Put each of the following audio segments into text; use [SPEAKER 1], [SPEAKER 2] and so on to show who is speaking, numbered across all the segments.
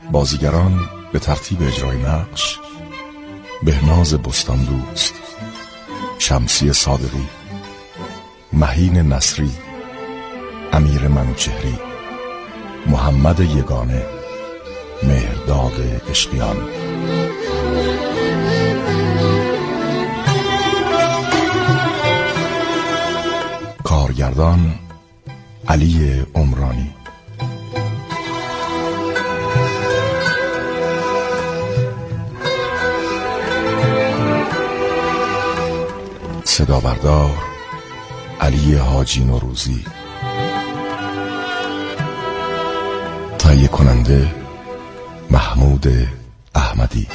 [SPEAKER 1] بازیگران به ترتیب اجرای نقش: بهناز بستان دوست، شمسی صادقی، مهین نصری، امیر منوچهری، محمد یگانه، مهرداد عشقیان. کارگردان علی عمرانی. صدا بردار علی حاجی نوروزی. تهیه کننده محمود احمدی.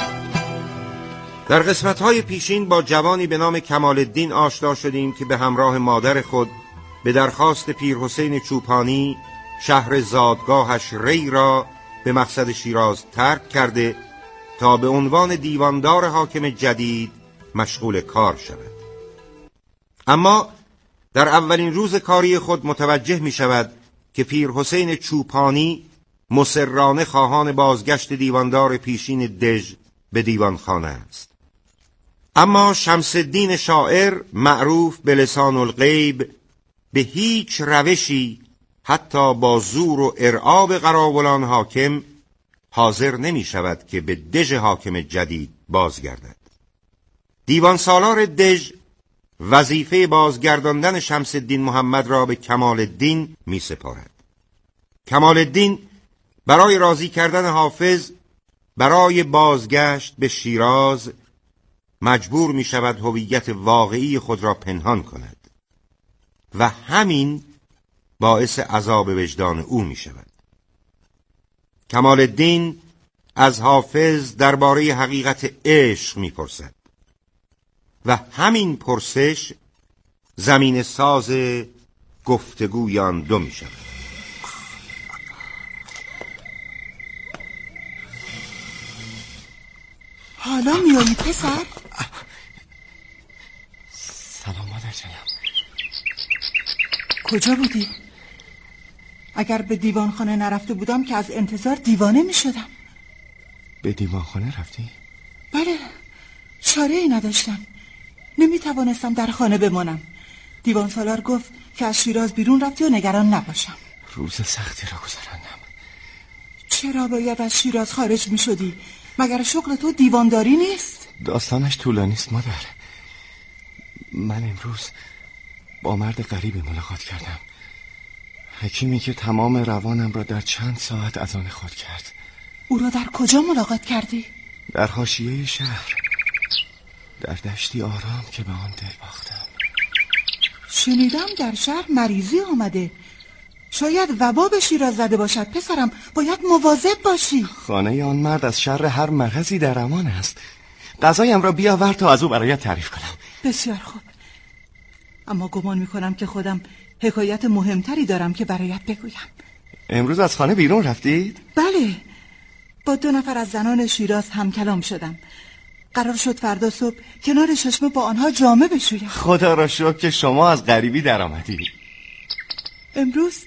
[SPEAKER 2] در قسمت‌های پیشین با جوانی به نام کمال الدین آشنا شدیم که به همراه مادر خود به درخواست پیرحسین چوپانی شهر زادگاهش ری را به مقصد شیراز ترک کرده تا به عنوان دیواندار حاکم جدید مشغول کار شود. اما در اولین روز کاری خود متوجه می شود که پیرحسین چوپانی مصرانه خواهان بازگشت دیواندار پیشین دژ به دیوانخانه است. اما شمس الدین شاعر معروف به لسان الغیب به هیچ روشی حتی با زور و ارعاب قراولان حاکم حاضر نمی شود که به دژ حاکم جدید بازگردد. دیوان سالار دژ وظیفه بازگرداندن شمس الدین محمد را به کمال الدین می سپارد. کمال الدین برای راضی کردن حافظ برای بازگشت به شیراز مجبور می شود هویت واقعی خود را پنهان کند و همین باعث عذاب وجدان او می شود. کمال الدین از حافظ درباره حقیقت عشق می پرسد و همین پرسش زمین ساز گفتگوی آن دو می شود.
[SPEAKER 3] حالا میایی پسر؟
[SPEAKER 4] سلام مادر جانم.
[SPEAKER 3] کجا بودی؟ اگر به دیوانخانه نرفته بودم که از انتظار دیوانه می شدم.
[SPEAKER 4] به دیوانخانه رفتی؟
[SPEAKER 3] بله، چاره ای نداشتم. نمی توانستم در خانه بمانم. دیوان سالار گفت که از شیراز بیرون رفتی و نگران نباشم.
[SPEAKER 4] روز سختی را گذراندم.
[SPEAKER 3] چرا باید از شیراز خارج می شدی؟ مگر شغل تو دیوانداری نیست؟
[SPEAKER 4] داستانش طولانی است مادر. من امروز با مرد غریبی ملاقات کردم، حکیمی که تمام روانم را در چند ساعت از آن خود کرد.
[SPEAKER 3] او را در کجا ملاقات کردی؟
[SPEAKER 4] در حاشیه شهر، در دشتی آرام که به آن دل باختم.
[SPEAKER 3] شنیدم در شهر مریضی آمده، شاید وبا به شیراز زده باشد. پسرم باید مواظب باشی.
[SPEAKER 4] خانه آن مرد از شر هر مرضی در امان است. غذایم را بیاور تا از او برایت تعریف کنم.
[SPEAKER 3] بسیار خوب، اما گمان میکنم که خودم حکایت مهمتری دارم که برایت بگویم.
[SPEAKER 4] امروز از خانه بیرون رفتید؟
[SPEAKER 3] بله، با 2 نفر از زنان شیراز هم کلام شدم. قرار شد فردا صبح کنار چشمه با آنها جامه بشویم.
[SPEAKER 4] خدا را شکر که شما از غریبی در آمدید.
[SPEAKER 3] امروز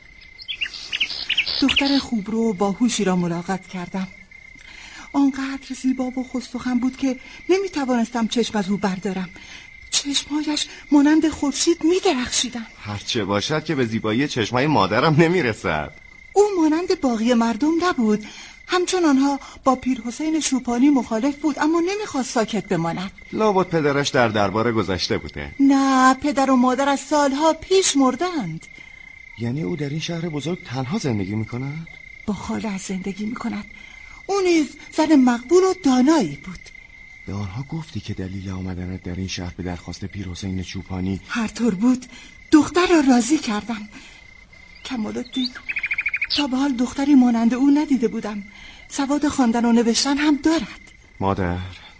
[SPEAKER 3] دختر خوبرو و باهوشی را ملاقات کردم. آنقدر زیبا و خوش‌سخن بود که نمیتوانستم چشم از او بردارم. چشمهایش مانند خورشید می‌درخشیدند.
[SPEAKER 4] هرچه باشد که به زیبایی چشمای مادرم نمیرسد.
[SPEAKER 3] او مانند باقی مردم نبود. همچون آنها با پیرحسین چوپانی مخالف بود، اما نمیخواست ساکت بماند.
[SPEAKER 4] لابد پدرش در دربار گذشته بوده.
[SPEAKER 3] نه، پدر و مادر از سالها پیش مردند.
[SPEAKER 4] یعنی او در این شهر بزرگ تنها زندگی میکند؟
[SPEAKER 3] با خاله‌اش زندگی میکند. او نیز زن مقبول و دانایی بود.
[SPEAKER 4] به آنها گفتی که دلیل آمدنت در این شهر به درخواست پیرحسین چوپانی؟
[SPEAKER 3] هر طور بود دختر را راضی کردم. کمال الدین، تا به حال دختری مانند او ندیده بودم. سواد خواندن و نوشتن هم دارد.
[SPEAKER 4] مادر،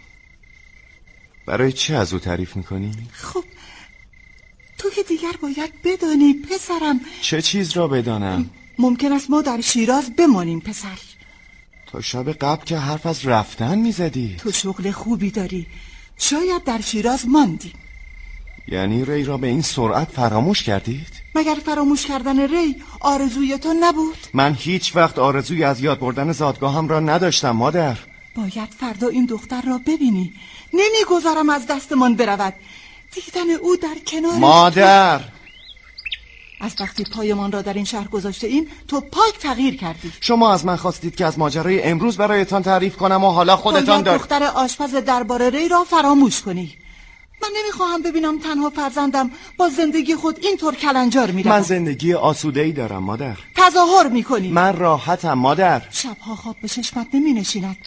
[SPEAKER 4] برای چه از او تعریف میکنی؟
[SPEAKER 3] خب تو که دیگر باید بدانی پسرم.
[SPEAKER 4] چه چیز را بدانم؟
[SPEAKER 3] ممکن است ما در شیراز بمانیم پسر.
[SPEAKER 4] تا شب قبل که حرف از رفتن میزدی.
[SPEAKER 3] تو شغل خوبی داری، شاید در شیراز ماندیم.
[SPEAKER 4] یعنی ری را به این سرعت فراموش کردید؟
[SPEAKER 3] مگر فراموش کردن ری آرزوی تو نبود؟
[SPEAKER 4] من هیچ وقت آرزوی از یاد بردن زادگاهم را نداشتم مادر.
[SPEAKER 3] باید فردا این دختر را ببینی. نمیگذارم از دستمان برود. دیدن او در کنار
[SPEAKER 4] مادر،
[SPEAKER 3] از وقتی پایمان را در این شهر گذاشته این تو پاک تغییر کردی.
[SPEAKER 4] شما از من خواستید که از ماجرای امروز برایتان تعریف کنم و حالا خودتان
[SPEAKER 3] باید دختر آشپز دربار ری را فراموش کنی. من نمیخواهم ببینم تنها فرزندم با زندگی خود اینطور کلنجار میرود.
[SPEAKER 4] من زندگی آسوده‌ای دارم مادر.
[SPEAKER 3] تظاهر میکنی.
[SPEAKER 4] من راحتم مادر.
[SPEAKER 3] شبها خواب به چشمت نمی نشیند.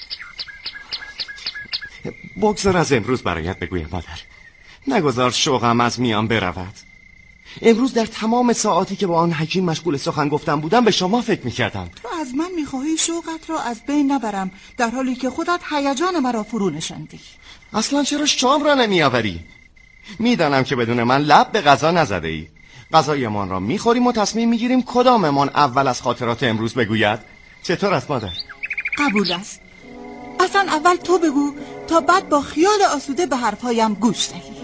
[SPEAKER 4] بگذار از امروز برایت بگویم مادر. نگذار شوقم از میان برود. امروز در تمام ساعاتی که با آن حکیم مشغول سخن گفتن بودم به شما فکر میکردم.
[SPEAKER 3] تو از من میخواهی شوقت را از بین نبرم در حالی که خودت هیجان مرا فرو نشاندی.
[SPEAKER 4] اصلا چرا شام را نمیآوری؟ میدانم که بدون من لب به غذا نزده ای. غذایمان را میخوریم و تصمیم میگیریم کداممان اول از خاطرات امروز بگوید. چطور است مادر؟
[SPEAKER 3] قبول است. اصلا اول تو بگو تا بعد با خیال آسوده به حرفهایم گوش دهی.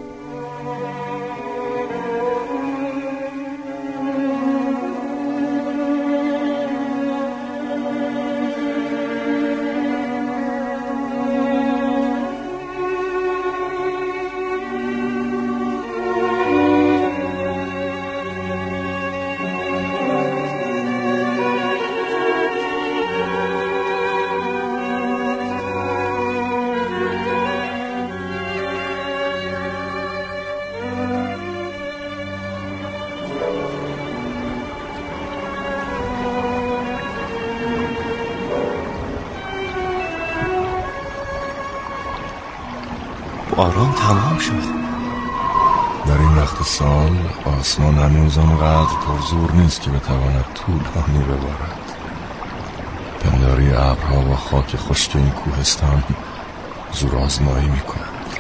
[SPEAKER 4] باران تمام شد.
[SPEAKER 1] در این وقت سال آسمان هنوز آنقدر پرزور نیست که بتواند طولانی ببارد. پنداری ابرها و خاک خشک این کوهستان زور آزمایی میکنند.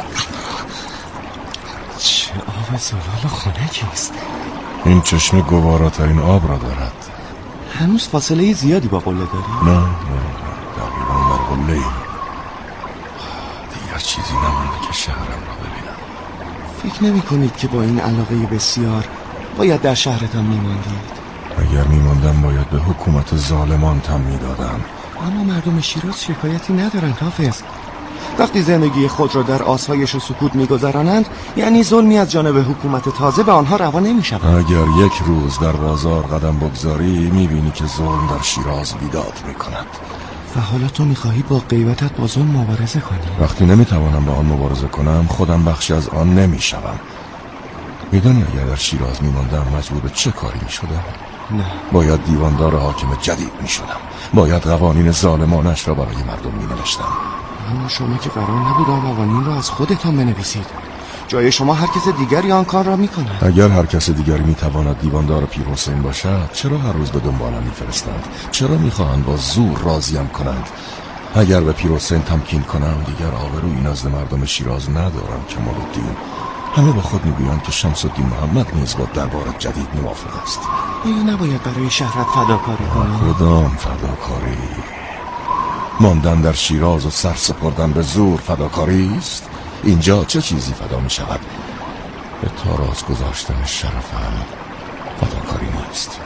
[SPEAKER 4] چه آب زلال و خنکی است.
[SPEAKER 1] این چشمه گواراترین آب را دارد.
[SPEAKER 4] هنوز فاصله زیادی با قله داری؟
[SPEAKER 1] نه دقیقا در قله ایم. دیگر چیزی نمانده که شهرم را ببینم.
[SPEAKER 4] فکر نمی کنید که با این علاقه بسیار باید در شهرتان میماندید؟
[SPEAKER 1] اگر میماندم باید به حکومت ظالمان تن میدادم.
[SPEAKER 4] اما مردم شیراز شکایتی ندارند حافظ. وقتی زندگی خود را در آسایش و سکوت میگذرانند یعنی ظلمی از جانب حکومت تازه به آنها روا نمیشود.
[SPEAKER 1] اگر یک روز در بازار قدم بگذاری میبینی که ظلم در شیراز بیداد میکند.
[SPEAKER 4] و حالا تو میخواهی با غیبتت با ظلم مبارزه کنی؟
[SPEAKER 1] وقتی نمیتوانم با آن مبارزه کنم خودم بخشی از آن نمیشوم. میدانی اگر در شیراز میماندم مجبور به چه کاری میشدم؟
[SPEAKER 4] نه.
[SPEAKER 1] باید دیواندار حاکم جدید میشدم. باید قوانین ظالمانش را برای مردم مینوشتم.
[SPEAKER 4] اما شما که قرار نبود آن قوانین را از خودتان بنویسید. جای شما هر کس دیگری آن کار را میکند.
[SPEAKER 1] اگر هر کس دیگری میتواند دیواندار پیرحسین باشد چرا هر روز به دنبالم میفرستند؟ چرا میخواهند با زور راضیم کنند؟ اگر به پیرحسین تمکین کنم دیگر آبرویی نزد مردم شیراز ندارم که کمال‌الدین. همه با خود میگویند که شمس الدین محمد نیز با دربار جدید موافق است.
[SPEAKER 4] آیا نباید برای شهرت فداکاری کنی؟
[SPEAKER 1] کدام فداکاری؟ ماندن در شیراز و سر سپردن به زور فداکاری است؟ اینجا چه چیزی فدا می شود؟ به تاراج گذاشتن شرفم فداکاری نیست.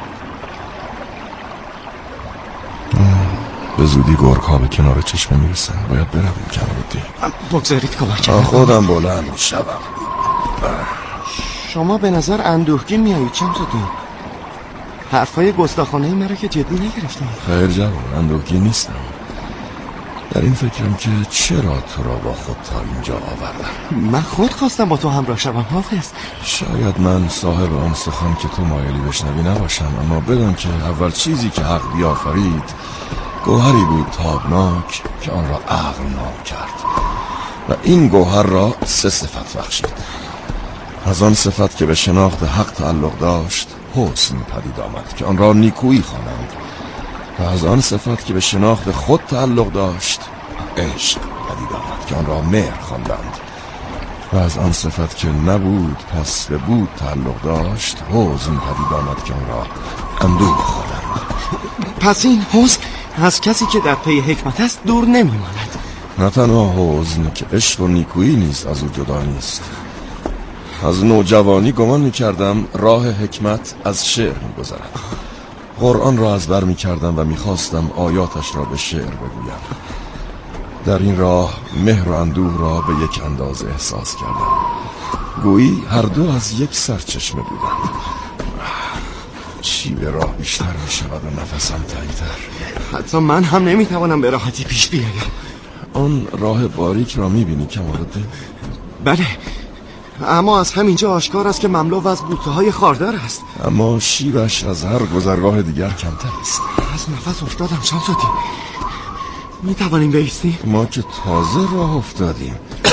[SPEAKER 1] به زودی گرگ ها به کنار چشمه می رسند. باید برویم کمال‌الدین.
[SPEAKER 4] بگذارید کمک کنم.
[SPEAKER 1] خودم بلند می شوم.
[SPEAKER 4] شما به نظر اندوهگین می آیید شمس الدین. حرفای گستاخانه‌ای مرا که جدی نگرفتم.
[SPEAKER 1] خیر جوان، اندوهگین نیستم. در این فکرم که چرا تو را با خود تا اینجا آوردم.
[SPEAKER 4] من خود خواستم با تو همراه شوم حافظ.
[SPEAKER 1] شاید من صاحب آن سخن که تو مایلی بشنوی نباشم، اما بدان که اول چیزی که حق بیافرید گوهری بود تابناک که آن را عقل نام کرد و این گوهر را 3 صفت بخشید. از آن صفت که به شناخت حق تعلق داشت حسن پدید آمد که آن را نیکویی خوانند و از آن صفت که به شناخت خود تعلق داشت عشق پدید آمد که آن را مهر خواندند و از آن صفت که نبود پس به بود تعلق داشت حزن پدید آمد که آن را اندوه خوانند.
[SPEAKER 4] پس این حزن از کسی که در پی حکمت است دور نمیماند.
[SPEAKER 1] نه تنها حزن که عشق و نیکویی نیز از او جدا نیست. از نوجوانی گمان می‌کردم راه حکمت از شعر می‌گذرد. قرآن را از بر می‌کردم و می‌خواستم آیاتش را به شعر بگویم. در این راه مهر و اندوه را به یک اندازه احساس کردم. گویی هر دو از یک سرچشمه بودند. چی به راه بیشتر می‌شود و نفسم تنگ‌تر.
[SPEAKER 4] حتی من هم نمی‌توانم به راحتی پیش بیایم.
[SPEAKER 1] آن راه باریک را می‌بینی کمال‌الدین؟
[SPEAKER 4] بله، اما از همینجا آشکار است که مملو از بوته‌های خاردار است.
[SPEAKER 1] اما شیبش از هر گذرگاه دیگر کمتر است.
[SPEAKER 4] از نفس افتادم شمس‌الدین. می‌توانیم بایستیم؟
[SPEAKER 1] ما که تازه راه افتادیم.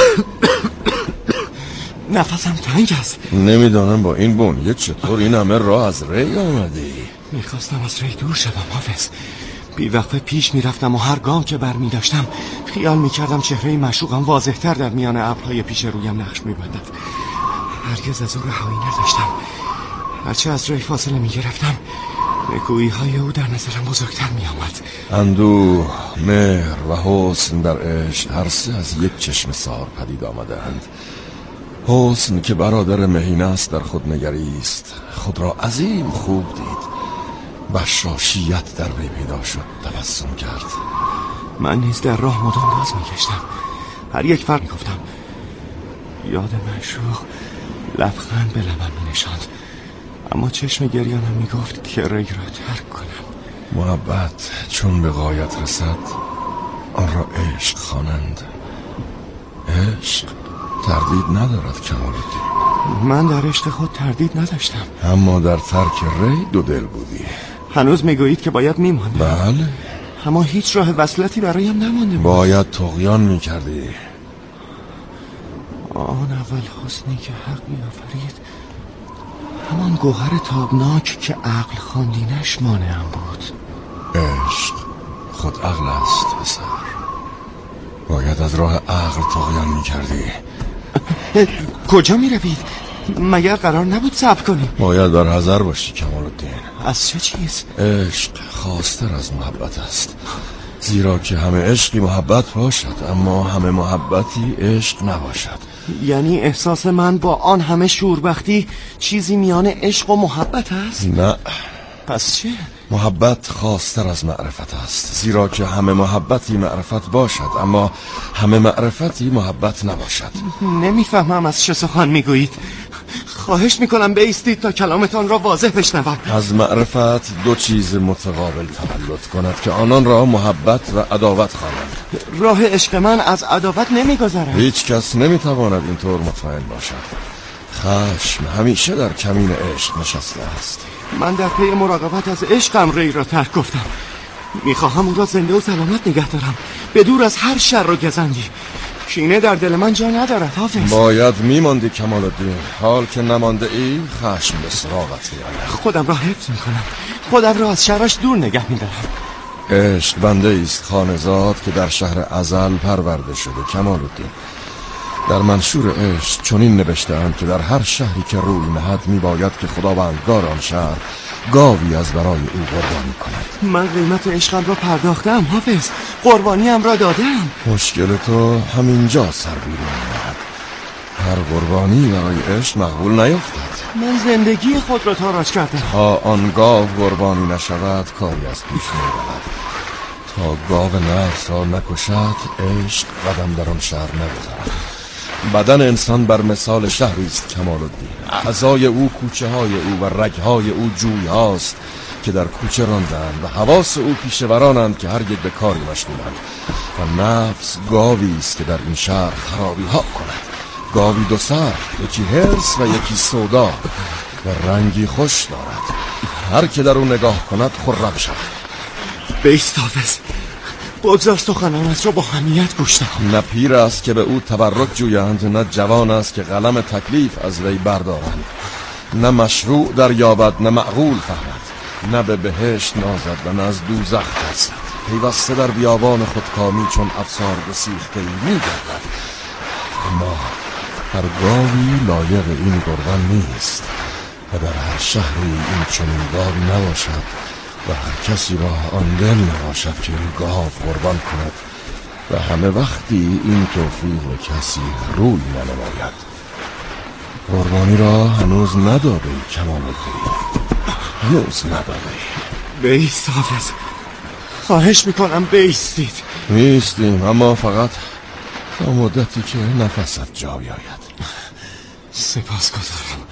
[SPEAKER 4] نفسم تنگ است.
[SPEAKER 1] نمیدانم با این بنیه چطور این همه راه از ری آمدی.
[SPEAKER 4] میخواستم از ری دور شدم حافظ. بیوقفه پیش میرفتم و هر گام که برمی داشتم خیال میکردم چهره معشوقم واضح‌تر در میان ابرهای پیش رویم نقش میبندد. هرگز از او رهایی نداشتم. هرچه از ری فاصله میگرفتم نکویی‌های او در نظرم بزرگتر میآمد.
[SPEAKER 1] اندوه، مهر و حسن در عشق هر سه از یک چشم سار پدید آمدند. حسن که برادر مهین است در خود نگریست، خود را عظیم خوب دید. بشاشیت در وی پیدا شد، تبسم کرد.
[SPEAKER 4] من نیز در راه مدام باز میگشتم. هر یک فرق میگفتم. یاد معشوق لبخند به لبم مینشاند، اما چشم گریانم میگفت که ری را ترک کنم.
[SPEAKER 1] محبت چون به غایت رسد آن را عشق خوانند. عشق تردید ندارد کمال‌الدین.
[SPEAKER 4] من در عشق خود تردید نداشتم،
[SPEAKER 1] اما در ترک ری دو دل بودی.
[SPEAKER 4] هنوز میگویید که باید میماندم؟
[SPEAKER 1] بله،
[SPEAKER 4] اما هیچ راه وصلتی برایم نمانده بود.
[SPEAKER 1] باید طغیان میکردی.
[SPEAKER 4] آن اول حسنی که حق می‌آفرید، همان گوهر تابناک که عقل خواندینش مانعم بود.
[SPEAKER 1] عشق خود عقل است پسر. باید از راه عقل طغیان میکردی.
[SPEAKER 4] کجا میروید؟ مگر قرار نبود صبر کنیم؟
[SPEAKER 1] باید بر حذر باشی کمال‌الدین.
[SPEAKER 4] از چه چیز؟
[SPEAKER 1] عشق خاص‌تر از محبت است، زیرا که همه عشقی محبت باشد اما همه محبتی عشق نباشد.
[SPEAKER 4] یعنی احساس من با آن همه شوربختی چیزی میان عشق و محبت است؟
[SPEAKER 1] نه.
[SPEAKER 4] پس چه؟
[SPEAKER 1] محبت خاص‌تر از معرفت است، زیرا که همه محبتی معرفت باشد اما همه معرفتی محبت نباشد.
[SPEAKER 4] نمیفهمم از چه سخن میگویید. خواهش میکنم بایستید تا کلامتان را واضح بشنوم.
[SPEAKER 1] از معرفت دو چیز متقابل تولد کند که آنان را محبت و عداوت خوانند.
[SPEAKER 4] راه عشق من از عداوت نمیگذرد.
[SPEAKER 1] هیچ کس نمیتواند اینطور مطمئن باشد. خشم همیشه در کمین عشق نشسته است.
[SPEAKER 4] من در پی مراقبت از عشقم ری را ترک گفتم. میخواهم او را زنده و سلامت نگه دارم، به دور از هر شر و گزندی. کینه در دل من جا ندارد حافظ.
[SPEAKER 1] باید میماندی کمال‌الدین. حال که نمانده ای خشم به سراغت میآید.
[SPEAKER 4] خودم را حفظ میکنم، خودم را از شرش دور نگه میدارم.
[SPEAKER 1] عشق بنده است خانزاد که در شهر ازل پرورده شده کمال‌الدین. در منشور عشق چنین نوشته‌اند که در هر شهری که روی نهد میباید که خداوندگار آن شهر گاوی از برای او قربانی کند.
[SPEAKER 4] من قیمت عشقم را پرداختم حافظ، قربانیم را دادم.
[SPEAKER 1] مشکل تو همینجا سر بیرون می‌آید. هر قربانی برای عشق مقبول نیفتد.
[SPEAKER 4] من زندگی خود را تاراج کردم.
[SPEAKER 1] تا آن گاو قربانی نشود کاری از پیش نمی‌رود. تا گاو نفس را نکشد عشق قدم در آن شهر نگذارد. بدن انسان بر مثال شهری است کمال‌الدین. اعضای او کوچه های او و رگهای او جوی هاست که در کوچه راندند و حواس او پیشورانند که هر یک به کاری مشغولند. و نفس گاوی است که در این شهر خرابی ها کند. گاوی دو سر، یکی حرص و یکی سودا و رنگی خوش دارد. هر که در او نگاه کند خرم شود.
[SPEAKER 4] بیست حافظ، بگذار سخنانت را با حمیت گوش دهم.
[SPEAKER 1] نه پیر است که به او تبرک جویند، نه جوان است که قلم تکلیف از وی بردارند. نه مشروع در یابد نه معقول فهمد، نه به بهشت نازد و نه از دوزخ ترسد. پیوسته در بیابان خودکامی چون افسار گسیخته می‌گردد. اما هر گاوی لایق این قربان نیست و در هر شهری این چنین گاوی نباشد و هر کسی را آن دل نباشد که این گاو قربان کند و همه وقتی این توفیق کسی روی ننماید. قربانی را هنوز نداده ای کمال الدین، هنوز نداده ای.
[SPEAKER 4] بایست حافظ، خواهش میکنم بایستید.
[SPEAKER 1] میستیم، اما فقط تا مدتی که نفست جا بیاید.
[SPEAKER 4] سپاسگزارم.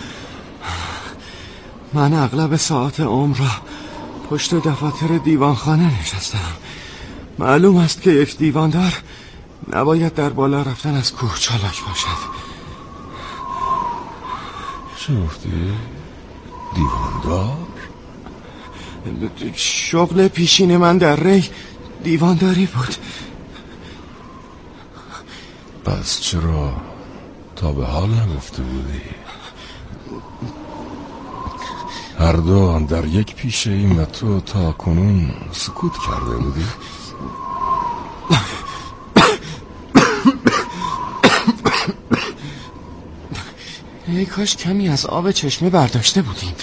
[SPEAKER 4] من اغلب ساعت عمر را پشت دفاتر دیوانخانه نشستم. معلوم است که یک دیواندار نباید در بالا رفتن از کوه چالاک باشد.
[SPEAKER 1] چه گفتی؟ دیواندار؟
[SPEAKER 4] شغل پیشین من در ری دیوانداری بود.
[SPEAKER 1] پس چرا تا به حال نگفته بودی؟ هر دو در یک پیشه ایم و تو تا کنون سکوت کرده بودی؟
[SPEAKER 4] ای کاش کمی از آب چشمه برداشته بودیم.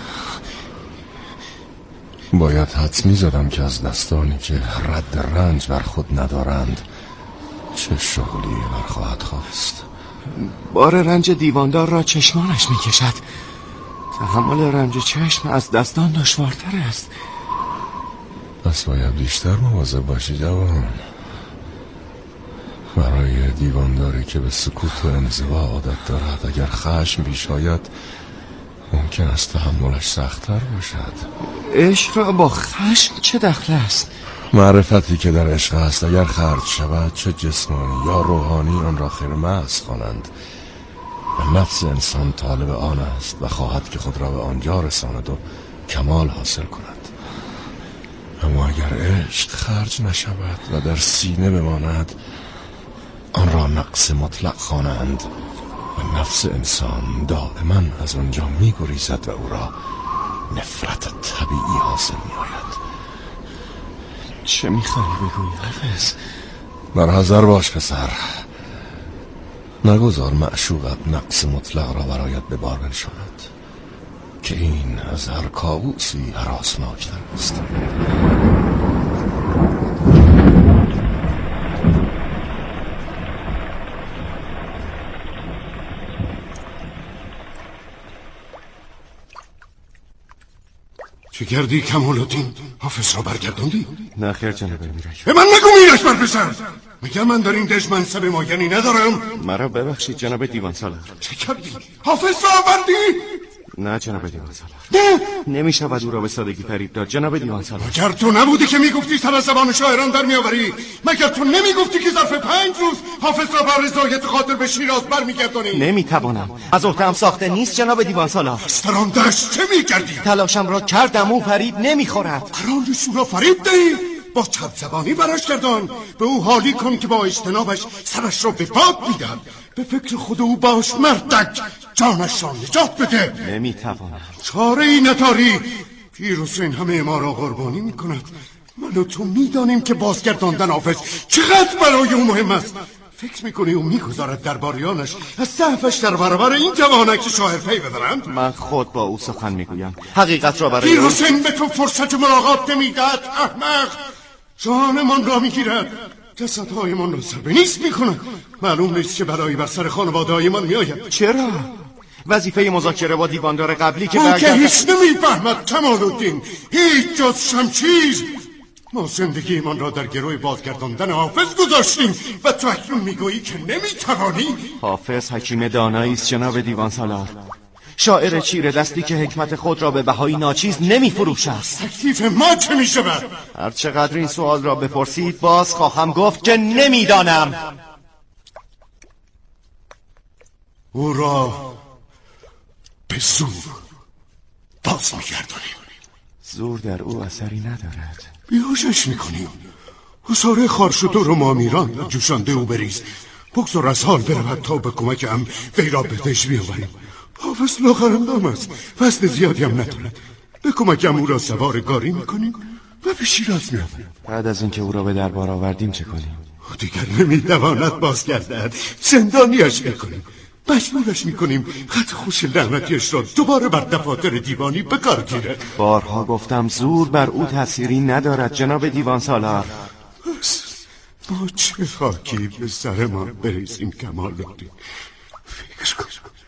[SPEAKER 1] باید حدس می‌زدم که از دستانی که رد رنج بر خود ندارند چه شغلی برخواهد خواست.
[SPEAKER 4] بار رنج دیواندار را چشمانش می‌کشد. تحمل رنج چشم از دستان دشوارتر است.
[SPEAKER 1] پس باید بیشتر مواظب باشی جوان. برای دیوانداری که به سکوت و انزوا عادت دارد اگر خشم پیش آید ممکن است تحملش سخت‌تر باشد.
[SPEAKER 4] عشق را با خشم چه دخل است؟
[SPEAKER 1] معرفتی که در عشق است اگر خرج شود چه جسمانی یا روحانی آن را خیر محض خوانند. و نفس انسان طالب آن است و خواهد که خود را به آنجا رساند و کمال حاصل کند. اما اگر عشق خرج نشود و در سینه بماند آن را نقص مطلق خوانند و نفس انسان دائما از آنجا می گریزد و او را نفرت طبیعی حاصل می آید.
[SPEAKER 4] چه می خواهی بگویی حافظ؟
[SPEAKER 1] برحذر باش پسر، نگذار معشوقت نقص مطلق را برایت به بار بنشاند که این از هر کابوسی هراسناکتر است.
[SPEAKER 5] چه کردی کمال الدین؟ حافظ را برگرداندی؟
[SPEAKER 4] نه خیر جناب امیرک.
[SPEAKER 5] به من نگو میرش بر پسر. میگم من در این دژ منصب معینی ندارم.
[SPEAKER 4] مرا ببخشید جناب دیوان سالار.
[SPEAKER 5] چه کردی؟ حافظ را آوردی؟
[SPEAKER 4] نه جناب دیوان سالار. نمی شود او را به سادگی فریب داد جناب دیوان سالار.
[SPEAKER 5] مگر تو نبودی که میگفتی سر از زبان شاعران در میآوری؟ مگر تو نمیگفتی که ظرف 5 روز حافظ را بر رضایت خاطر به شیراز برمیگردانی؟
[SPEAKER 4] نمیتوانم، از عهده‌ام ساخته نیست جناب دیوان سالار.
[SPEAKER 5] در آن دشت چه میکردی؟
[SPEAKER 4] تلاشم را کردم، او فریب نمیخورد.
[SPEAKER 5] قرار او را فریب دهی؟ با چپ زبانی براش گردان. به او حالی کن که با اجتنابش سرش را به باد میدن. به فکر خود او باش مردک، جانش را نجات بده.
[SPEAKER 4] نمیتوانم.
[SPEAKER 5] چاره ای نداری. پیر حسین همه ما را قربانی میکند. من و تو میدانیم که بازگرداندن حافظ چقدر برای او مهم است. فکر میکنی او میگذارد درباریانش از ضعفش در برابر این جوانک شاعر پی ببرند؟
[SPEAKER 4] من خود با او سخن میگویم، حقیقت را برای
[SPEAKER 5] پیر حسین به تو فرصت ملاقات نمیدهد. احمق، جانمان را میگیرد، جسدهایمان را سر به نیست میکند. معلوم نیست چه بلایی بر سر خانواده‌هایمان میآید.
[SPEAKER 4] چرا؟ وظیفه مذاکره با دیواندار قبلی که
[SPEAKER 5] او که هیچ نمیفهمد کمال الدین، هیچ جز شمشیر. ما زندگیمان را در گروه بازگرداندن حافظ گذاشتیم و تو اکنون میگویی که نمیتوانی؟
[SPEAKER 4] حافظ حکیم دانایی است جناب دیوان سالار، شاعر چیره دستی که حکمت خود را به بهای ناچیز نمیفروشد.
[SPEAKER 5] تکلیف ما چه میشود؟
[SPEAKER 4] هر چقدر این سوال را بپرسید باز خواهم گفت که نمیدانم.
[SPEAKER 5] او را به زور باز میگردانیم.
[SPEAKER 4] زور در او اثری ندارد.
[SPEAKER 5] بیهوشش میکنیم. حصار خارشتو رو مامیران جوشانده او بریز. بگذار از حال برود تا به کمک هم وی را به دژ بیاوریم. حافظ لاغرندام است، وزن زیادی هم ندارد. به کمک هم او را سوار گاری میکنیم و به شیراز میاوریم.
[SPEAKER 4] بعد از اینکه او را به دربار آوردیم چه کنیم؟
[SPEAKER 5] دیگر نمیتواند بازگردد. زندانیش میکنیم، مجبورش میکنیم خط خوش لعنتیش را دوباره بر دفاتر دیوانی به کار گیرد.
[SPEAKER 4] بارها گفتم زور بر او تأثیری ندارد جناب دیوان سالار.
[SPEAKER 5] ما چه خاکی به سرمان بریزیم کمال الدین. فکر کن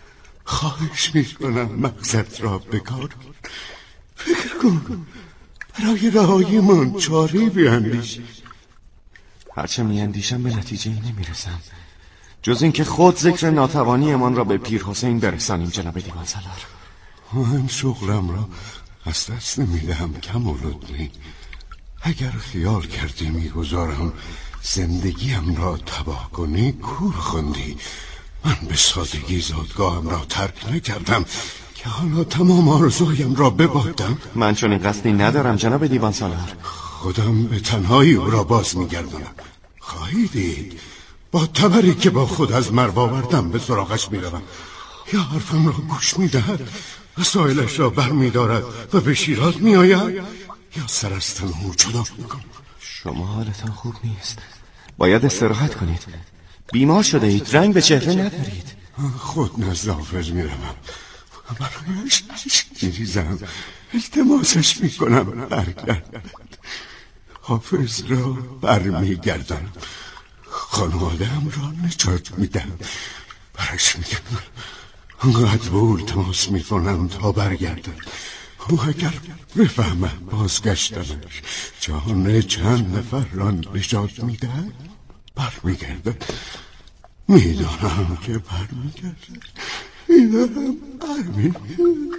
[SPEAKER 5] خواهش میکنم مغزت را بکار. فکر کن، برای رهایی من چاره بیندیش.
[SPEAKER 4] هرچه میاندیشم به نتیجه نمیرسم، جز اینکه خود ذکر ناتوانی امان را به پیر حسین برسانیم. جناب دیوان سالار،
[SPEAKER 5] من شغلم را از دست نمیدهم کمال‌الدین. اگر خیال کردی میگذارم زندگیم را تباه کنی، کور خوندی. من به سادگی زادگاهم را ترک نکردم که حالا تمام آرزویم را ببادم.
[SPEAKER 4] من چون این قصدی ندارم جناب دیوان سالار.
[SPEAKER 5] خودم به تنهایی او را باز میگردم. خواهی دید با تبری که با خود از مرو آوردم به سراغش میروم. یا حرفم را گوش میدهد، وسایلش را بر میدارد و به شیراز میآید، یا سر از تن او جدا میکنم.
[SPEAKER 4] شما حالتان خوب نیست، باید استراحت کنید. بیمار شده اید، رنگ به چهره ندارید.
[SPEAKER 5] خود نزد حافظ میروم، برایش میریزم، التماسش میکنم برگردد. حافظ را برمیگردم، خانواده‌ام را نجات میدم. برش میگم انقدر به التماس میکنم تا برگردد. او اگر بفهمد بازگشتنش جان چند نفر را نجات میدهد، برمیگردد. میدانم که برمیگردد، میدانم برمیگردد.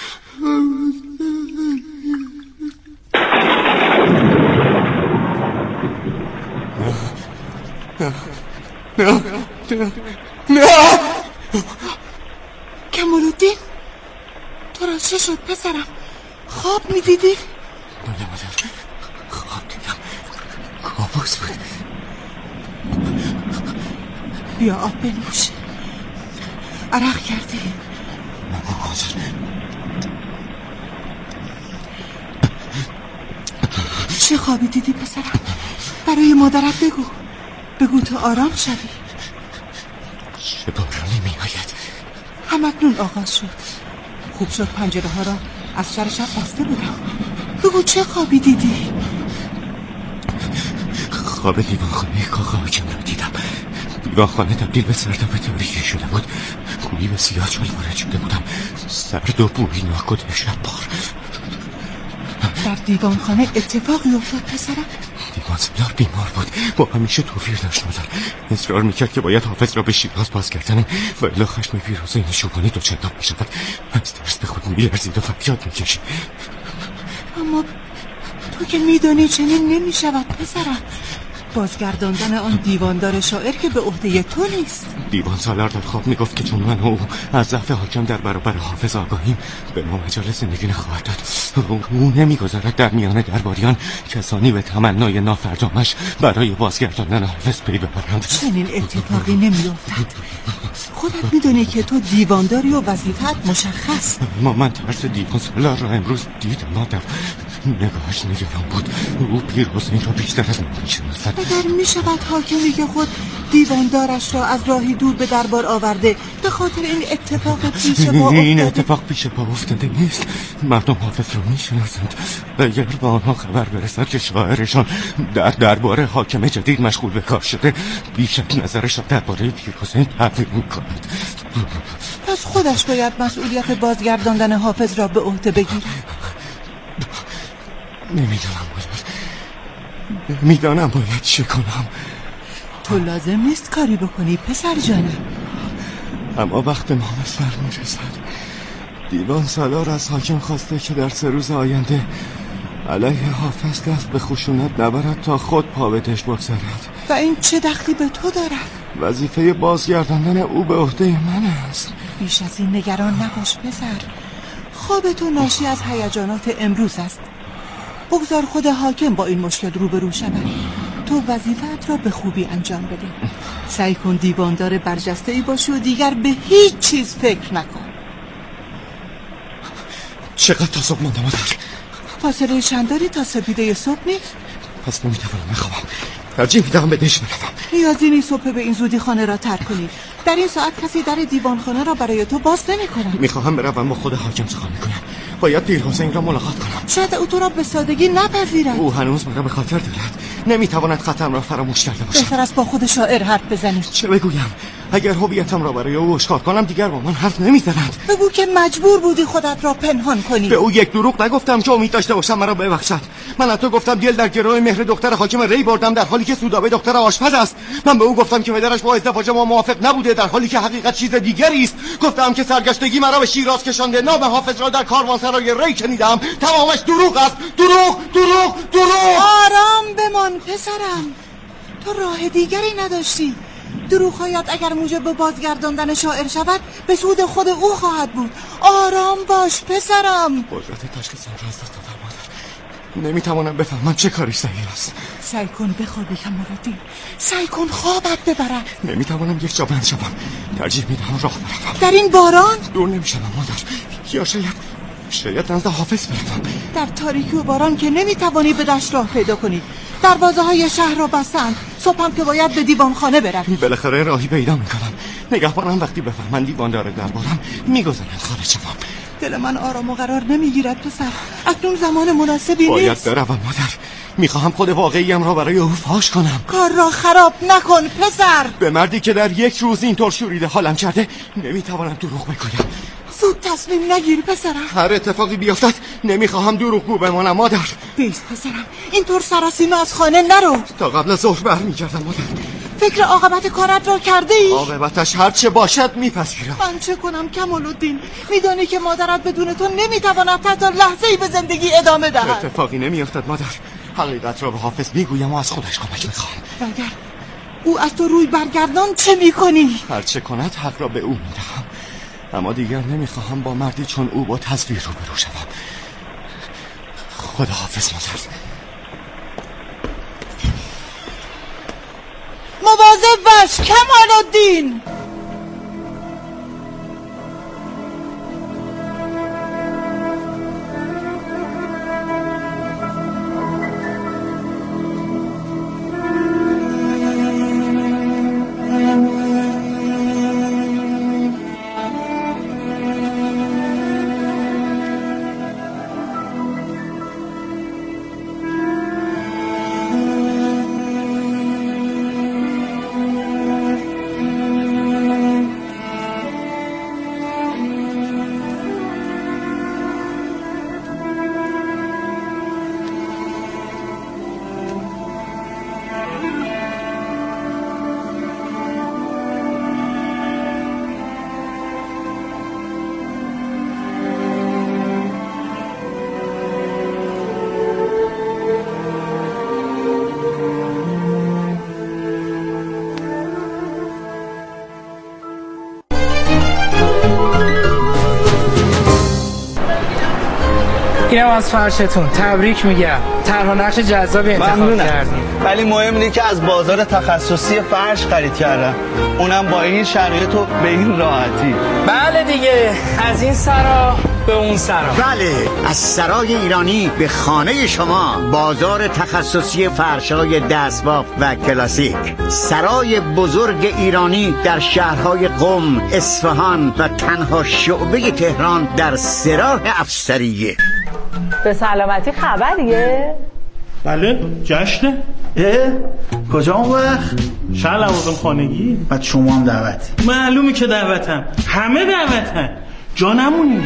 [SPEAKER 3] نه کمال‌الدین، تو را چه شد پسرم؟ خواب میدیدی؟
[SPEAKER 4] بله مادر، خواب دیدم، کابوس بود.
[SPEAKER 3] بیا آب بنوش. عرق کردی؟
[SPEAKER 4] نه مادر.
[SPEAKER 3] چه خوابی دیدی پسرم؟ برای مادرت بگو تا آرام شوی.
[SPEAKER 4] چه بارانی می آید.
[SPEAKER 3] همکنون آغاز شد. خوب شد پنجره ها را از شر شب بسته بودم. بگو چه خوابی دیدی؟
[SPEAKER 4] خواب دیوانخانه کاخ حاکم را دیدم. دیوانخانه تبدیل به سرداب تاریکی شده بود. گویی به سیاهچال وارد شده بودم، سرد و بوی ناک و دهشت‌بار.
[SPEAKER 3] در دیوانخانه اتفاقی افتاد پسرم؟
[SPEAKER 4] دیوان سالار بیمار بود، با همیشه توفیر داشت مادر. اصرار میکرد که باید حافظ را به شیراز بازگردانیم و الا خشم پیر حسین چوپانی دوچندان میشود. از ترس به خود میلرزید و فریاد میکشید.
[SPEAKER 3] اما تو که میدانی چنین نمیشود پسرم. بازگرداندن آن دیواندار شاعر که به عهده تو نیست.
[SPEAKER 4] دیوان سالار در خواب میگفت که چون من و او از ضعف حاکم در برابر حافظ آگاهیم، به ما مجال زندگی نخواهد داد. او نمیگذارد در میان درباریان کسانی به تمنای نافرجامش برای بازگرداندن حافظ پی ببرند.
[SPEAKER 3] چنین اتفاقی نمیافتد. خودت میدونی که تو دیوانداری و وظیفت مشخص.
[SPEAKER 4] اما من ترس دیوان سالار را امروز دیدم مادر. نگاهش نگران بود. او پیر حسین را بیشتر از من میشناسد.
[SPEAKER 3] اگر میشود حاکمی که خود دیواندارش را از راهی دور به دربار آورده به خاطر این اتفاق پیش پا افتاده؟
[SPEAKER 4] این اتفاق پیش پا افتاده نیست. مردم حافظ را میشناسند. اگر به آنها خبر برسد که شاعرشان در دربار حاکم جدید مشغول به کار شده، بیشک نظرش را درباره پیر حسین تغییر میکند.
[SPEAKER 3] پس خودش باید مسئولیت بازگرداندن حافظ را به عهده بگیرد.
[SPEAKER 4] نمیدانم مادر، نمیدانم باید چه کنم.
[SPEAKER 3] تو لازم نیست کاری بکنی پسر جانم.
[SPEAKER 4] اما وقت ما به سر میرسد. دیوان سالار از حاکم خواسته که در 3 روز آینده علیه حافظ دست به خشونت نبرد تا خود پا به دژ بگذارد.
[SPEAKER 3] و این چه دخلی به تو دارد؟
[SPEAKER 4] وظیفه بازگرداندن او به عهده من است.
[SPEAKER 3] بیش از این نگران نباش پسر. خواب تو ناشی از هیجانات امروز است. بگذار خود حاکم با این مشکل روبرو شود. تو وظیفت را به خوبی انجام بده. سعی کن دیواندار برجسته‌ای باشی و دیگر به هیچ چیز فکر نکن.
[SPEAKER 4] چقدر تا صبح مانده مادر؟
[SPEAKER 3] فاصله چند داری تا سپیده صبح نیست؟
[SPEAKER 4] پس نمیتوانم بخوابم. ترجیح میدهم به دژ بروم.
[SPEAKER 3] نیازی نیست صبح به این زودی خانه را ترک کنی. در این ساعت کسی در دیوانخانه را برای تو باز نمی‌کند.
[SPEAKER 4] میخواهم بروم با خود حاکم سخن کنم. باید پیر حسین را ملاقات کنم.
[SPEAKER 3] شاید او تو را به سادگی نپذیرد.
[SPEAKER 4] او هنوز مرا به خاطر دارد. نمیتواند خطرم را فراموش کرده باشد.
[SPEAKER 3] بهتر است با خود شاعر حرف بزنی.
[SPEAKER 4] چه بگویم؟ اگر هویتم را برای او اشکار کنم دیگر با من حرف نمیزند.
[SPEAKER 3] بگو که مجبور بودی خودت را پنهان کنی.
[SPEAKER 4] به او یک دروغ نگفتم که امید داشته باشم مرا ببخشد. من تو گفتم دل در گروه مهر دختر حاکم ری بردم در حالی که سودابه دختر آشپز است. من به او گفتم که پدرش با ازدواج ما موافق نبوده در حالی که حقیقت چیز دیگری است. گفتم که سرگشتگی مرا به شیراز کشانده، نام حافظ را در کاروانسرای ری شنیدم. تمامش دروغ است. دروغ.
[SPEAKER 3] آرام بمان پسرم، تو راه دیگری نداشتی. دروغ‌هایت اگر موجب بازگرداندن شاعر شود به سود خود او خواهد بود. آرام باش پسرم.
[SPEAKER 4] قدرت تشخیصم را از دست دادم مادر. نمیتوانم بفهمم چه کاری صحیح است.
[SPEAKER 3] سعی کن بخوابی کمال‌الدین، سعی کن خوابت ببرد.
[SPEAKER 4] نمیتوانم یک جا بند شوم. ترجیح میدهم راه بروم.
[SPEAKER 3] در این باران
[SPEAKER 4] دور نمیشوم مادر. یا شاید نزد حافظ بروم.
[SPEAKER 3] در تاریکی و باران که نمیتوانی به دشت راه پیدا کنی. دروازه های شهر را بستند. صبح هم که باید به دیوانخانه بروی.
[SPEAKER 4] بالاخره راهی پیدا میکنم. نگهبانم وقتی بفهمن دیوان داره دربارم میگذارند خارج شوم.
[SPEAKER 3] دل من آرام و قرار نمیگیرد پسر. اکنون زمان مناسبی نیست.
[SPEAKER 4] باید بروم مادر. میخواهم خود واقعیم را برای او فاش کنم.
[SPEAKER 3] کار را خراب نکن پسر.
[SPEAKER 4] به مردی که در یک روز اینطور شوریده حالم کرده نمیتوانم دروغ بگویم.
[SPEAKER 3] زود تصمیم نگیر پسرم.
[SPEAKER 4] هر اتفاقی بیفتد نمیخواهم دروغگو بمانم مادر.
[SPEAKER 3] بیست پسرم، اینطور سراسیمه از خانه نرو.
[SPEAKER 4] تا قبل از ظهر برمیگردم مادر.
[SPEAKER 3] فکر عاقبت کارت را کرده ای؟
[SPEAKER 4] عاقبتش هر چه باشد میپذیرم.
[SPEAKER 3] من چه کنم کمال‌الدین؟ میدانی که مادرت بدون تو نمیتواند حتی لحظه‌ای به زندگی ادامه دهد.
[SPEAKER 4] اتفاقی نمیافتد مادر. حقیقت را به حافظ میگویم و از خودش کمک میخوام.
[SPEAKER 3] اگر او از تو روی برگردان چه میکنی؟
[SPEAKER 4] هر چه کند حق را به او میدهم. اما دیگر نمیخواهم با مردی چون او با تصویر روبرو شوم. خدا حافظ مادر.
[SPEAKER 3] مواظب باش کمال‌الدین.
[SPEAKER 6] اینم از فرشتون. تبریک میگم. طرح نقش جذابی انتخاب کردیم.
[SPEAKER 7] ولی مهم اینه که از بازار تخصصی فرش خرید کردم، اونم با این شرایط و به این راحتی.
[SPEAKER 6] بله دیگه، از این سرا به اون سرا.
[SPEAKER 8] بله، از سرای ایرانی به خانه شما. بازار تخصصی فرش‌های دستباف و کلاسیک. سرای بزرگ ایرانی در شهرهای قم، اصفهان و تنها شعبه تهران در سراح افسریه.
[SPEAKER 9] به سلامتی خبریه؟
[SPEAKER 10] بله، جشنه.
[SPEAKER 7] کجا اون وقت؟
[SPEAKER 10] شهر لوازم خانگی.
[SPEAKER 7] بعد شما هم دعوتی؟
[SPEAKER 10] معلومه که دعوتم. همه دعوتن. جا نمونی.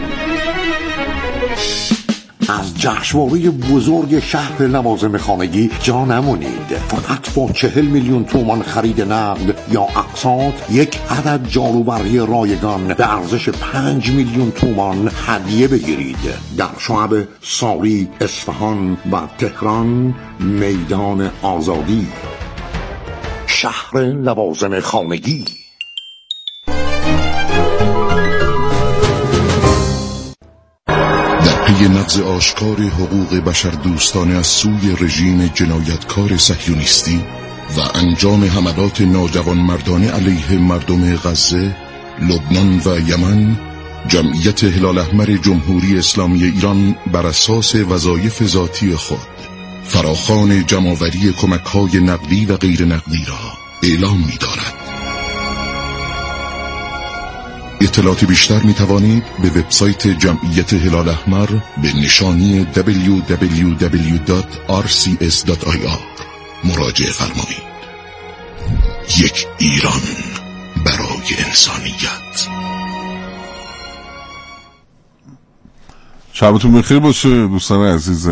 [SPEAKER 5] از جشنواره بزرگ شهر لوازم خانگی جا نمونید. فقط با 40 میلیون تومان خرید نقد یا اقساط یک عدد جاروبرقی رایگان به ارزش 5 میلیون تومان هدیه بگیرید. در شعب ساری، اصفهان و تهران میدان آزادی. شهر لوازم خانگی.
[SPEAKER 11] پی نقض آشکار حقوق بشر دوستانه از سوی رژیم جنایتکار صهیونیستی و انجام حملات ناجوانمردانه علیه مردم غزه، لبنان و یمن، جمعیت هلال احمر جمهوری اسلامی ایران بر اساس وظایف ذاتی خود فراخوان جمع‌آوری کمک‌های نقدی و غیر نقدی را اعلام می‌دارد. اطلاعات بیشتر می توانید به وبسایت جمعیت هلال احمر به نشانی www.rcs.ir مراجعه فرمایید. یک ایران برای برای انسانیت.
[SPEAKER 12] شبتون بخیر باشه دوستان عزیز